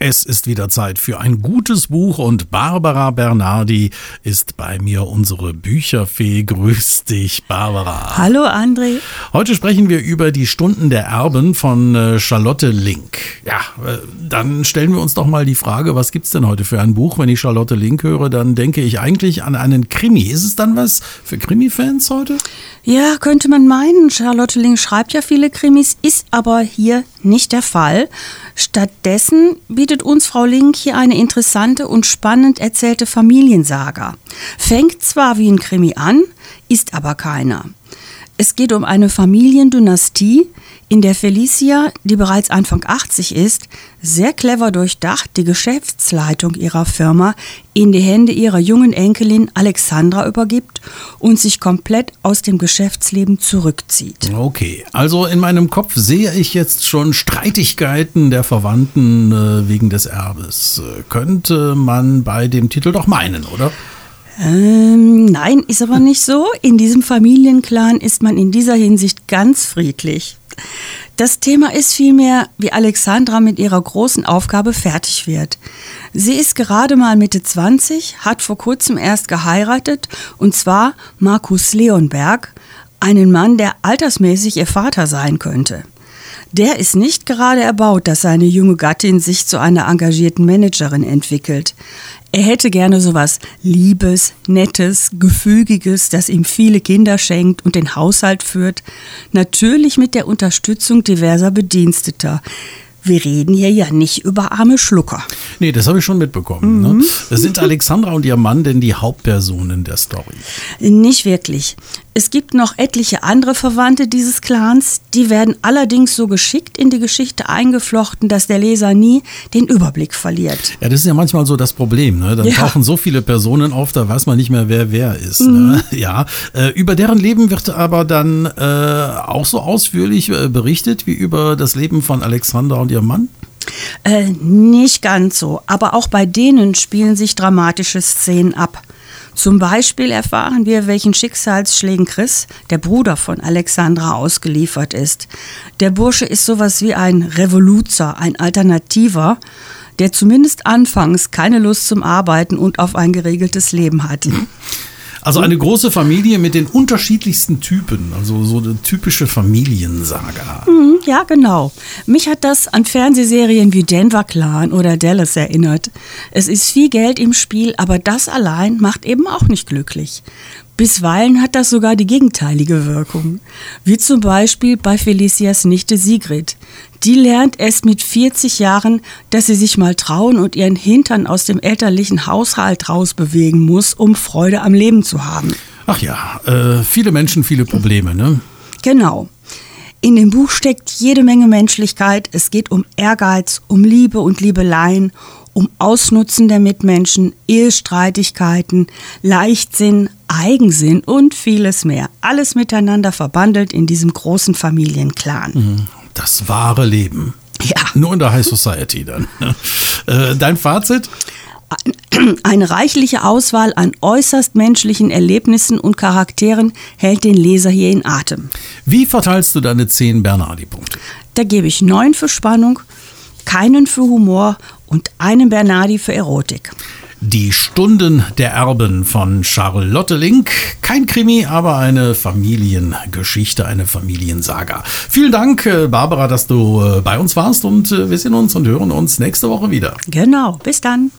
Es ist wieder Zeit für ein gutes Buch und Barbara Bernardi ist bei mir, unsere Bücherfee. Grüß dich, Barbara. Hallo, André. Heute sprechen wir über die Stunden der Erben von Charlotte Link. Ja, dann stellen wir uns doch mal die Frage, was gibt's denn heute für ein Buch? Wenn ich Charlotte Link höre, dann denke ich eigentlich an einen Krimi. Ist es dann was für Krimi-Fans heute? Ja, könnte man meinen. Charlotte Link schreibt ja viele Krimis, ist aber hier nicht der Fall. Stattdessen bietet uns Frau Link hier eine interessante und spannend erzählte Familiensaga. Fängt zwar wie ein Krimi an, ist aber keiner. Es geht um eine Familiendynastie, in der Felicia, die bereits Anfang 80 ist, sehr clever durchdacht die Geschäftsleitung ihrer Firma in die Hände ihrer jungen Enkelin Alexandra übergibt und sich komplett aus dem Geschäftsleben zurückzieht. Okay, also in meinem Kopf sehe ich jetzt schon Streitigkeiten der Verwandten wegen des Erbes. Könnte man bei dem Titel doch meinen, oder? Nein, ist aber nicht so. In diesem Familienclan ist man in dieser Hinsicht ganz friedlich. Das Thema ist vielmehr, wie Alexandra mit ihrer großen Aufgabe fertig wird. Sie ist gerade mal Mitte 20, hat vor kurzem erst geheiratet, und zwar Markus Leonberg, einen Mann, der altersmäßig ihr Vater sein könnte. Der ist nicht gerade erbaut, dass seine junge Gattin sich zu einer engagierten Managerin entwickelt. Er hätte gerne sowas Liebes, Nettes, Gefügiges, das ihm viele Kinder schenkt und den Haushalt führt. Natürlich mit der Unterstützung diverser Bediensteter. Wir reden hier ja nicht über arme Schlucker. Nee, das habe ich schon mitbekommen. Ne? Sind Alexandra und ihr Mann denn die Hauptpersonen der Story? Nicht wirklich. Es gibt noch etliche andere Verwandte dieses Clans, die werden allerdings so geschickt in die Geschichte eingeflochten, dass der Leser nie den Überblick verliert. Ja, das ist ja manchmal so das Problem. Ne? Dann tauchen so viele Personen auf, da weiß man nicht mehr, wer ist. Ne? Ja, über deren Leben wird aber dann auch so ausführlich berichtet wie über das Leben von Alexandra und ihrem Mann? Nicht ganz so, aber auch bei denen spielen sich dramatische Szenen ab. Zum Beispiel erfahren wir, welchen Schicksalsschlägen Chris, der Bruder von Alexandra, ausgeliefert ist. Der Bursche ist sowas wie ein Revoluzer, ein Alternativer, der zumindest anfangs keine Lust zum Arbeiten und auf ein geregeltes Leben hat. Also eine große Familie mit den unterschiedlichsten Typen, also so eine typische Familiensaga. Ja, genau. Mich hat das an Fernsehserien wie Denver Clan oder Dallas erinnert. Es ist viel Geld im Spiel, aber das allein macht eben auch nicht glücklich. Bisweilen hat das sogar die gegenteilige Wirkung. Wie zum Beispiel bei Felicias Nichte Sigrid. Die lernt erst mit 40 Jahren, dass sie sich mal trauen und ihren Hintern aus dem elterlichen Haushalt rausbewegen muss, um Freude am Leben zu haben. Ach ja, viele Menschen, viele Probleme, ne? Genau. In dem Buch steckt jede Menge Menschlichkeit. Es geht um Ehrgeiz, um Liebe und Liebeleien, um Ausnutzen der Mitmenschen, Ehestreitigkeiten, Leichtsinn, Eigensinn und vieles mehr. Alles miteinander verbandelt in diesem großen Familienclan. Das wahre Leben. Ja. Nur in der High Society dann. Dein Fazit? Eine reichliche Auswahl an äußerst menschlichen Erlebnissen und Charakteren hält den Leser hier in Atem. Wie verteilst du deine 10 Bernardi-Punkte? Da gebe ich 9 für Spannung, keinen für Humor und einen Bernardi für Erotik. Die Stunden der Erben von Charlotte Link. Kein Krimi, aber eine Familiengeschichte, eine Familiensaga. Vielen Dank, Barbara, dass du bei uns warst, und wir sehen uns und hören uns nächste Woche wieder. Genau, bis dann.